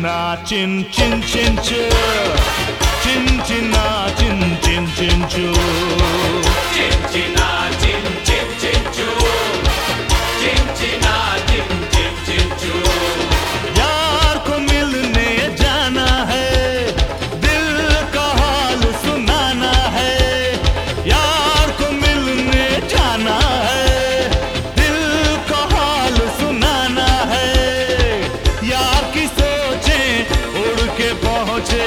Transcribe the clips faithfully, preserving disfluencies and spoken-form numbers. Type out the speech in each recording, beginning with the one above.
चिना चिन चिन चिन चू चिन चिना चिन चिन चिन चू चिन चिना चिन चिन चिन चू चिन चिना चिन चिन चिन चू। यार को मिलने जाना है, दिल का हाल सुनाना है। यार को मिलने जाना है, दिल का हाल सुनाना है। यार की सोचें उड़ के पहुंचे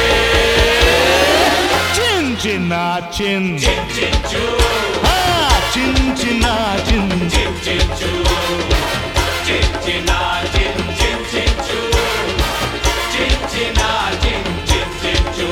चिन चिना चिन चिन चिन चू हाँ चिन चिना चिन चिन चिन चू चिन चिना चिन चिन चिन चू चिन चिना चिन चिन चिन चू।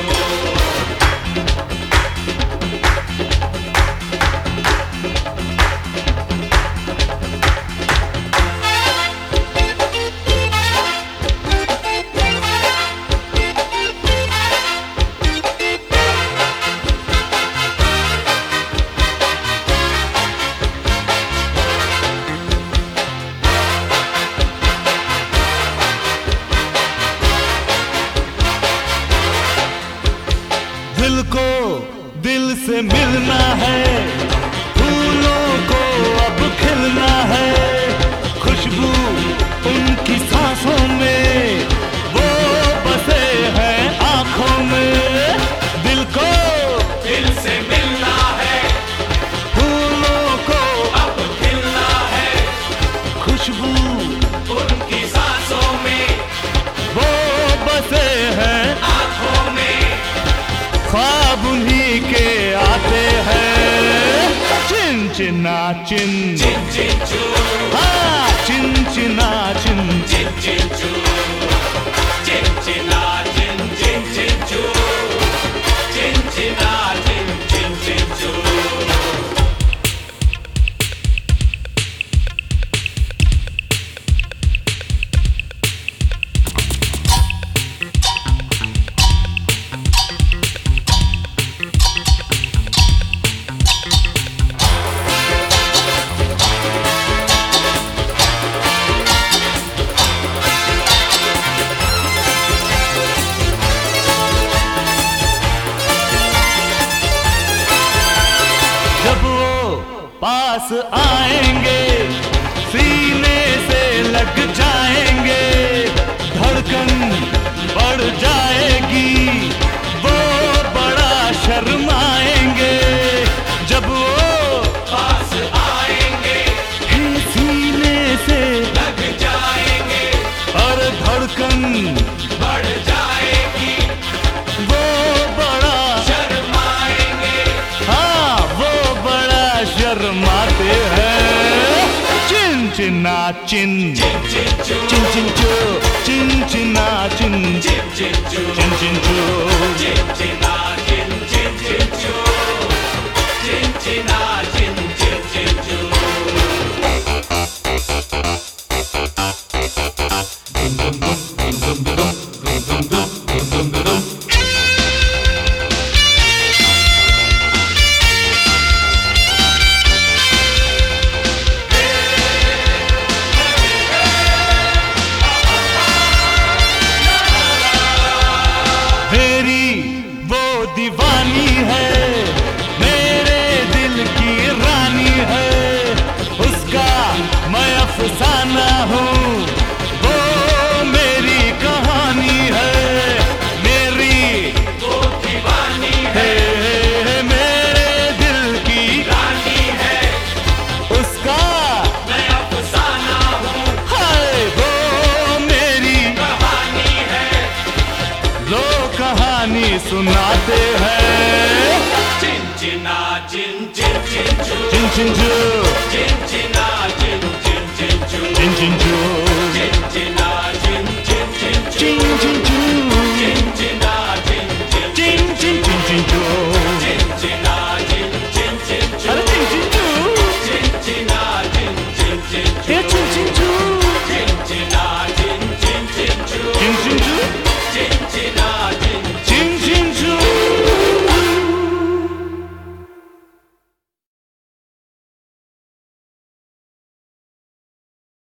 दिल को दिल से मिलना है, फूलों को अब खिलना है। खुशबू उनकी सांसों में, वो बसे हैं आंखों में। दिल को दिल से मिलना है, फूलों को अब खिलना है। खुशबू उनकी सांसों में, वो बसे हैं आंखों में। ख्वाब उन्हीं के आते हैं चिन चिना चिन चिन चिन चू हाँ चिन चिना चिन चिन चिन चू चिन चिना चिन चिन चिन चू चिन चिना चिन चिन चिन चू। जब वो पास आएंगे, सीने से लग जाएंगे। धड़कन बढ़ जाएगी, वो बड़ा शर्माएंगे। जब वो पास आएंगे, सीने से लग जाएंगे। और धड़कन बढ़ जाएगी, वो बड़ा शर्माएंगे। हाँ वो बड़ा शर्माते हैं चिन चिना चिन चिन चिन चू चिन चिन चू चिन चिना चिन चिन चिन चू चिन चिन चू चिन चिना चिन चिन चिन चू चिन चिना चिन चिन चिन चू। मेरी वो दीवानी है, मेरे दिल की रानी है। उसका मैं अफसाना हूँ, वो मेरी कहानी है। मेरी वो दीवानी है, है मेरे दिल की रानी है। उसका मैं अफसाना हूँ, है वो मेरी कहानी है। लोग कहानी सुनाते हैं चिन चिना चिन चिन चिन चू चिन चिन चू चिन चिना चिन चिन चिन चू चिन चिन चू चिन चिना चिन चिन चिन चू चिन चिन चू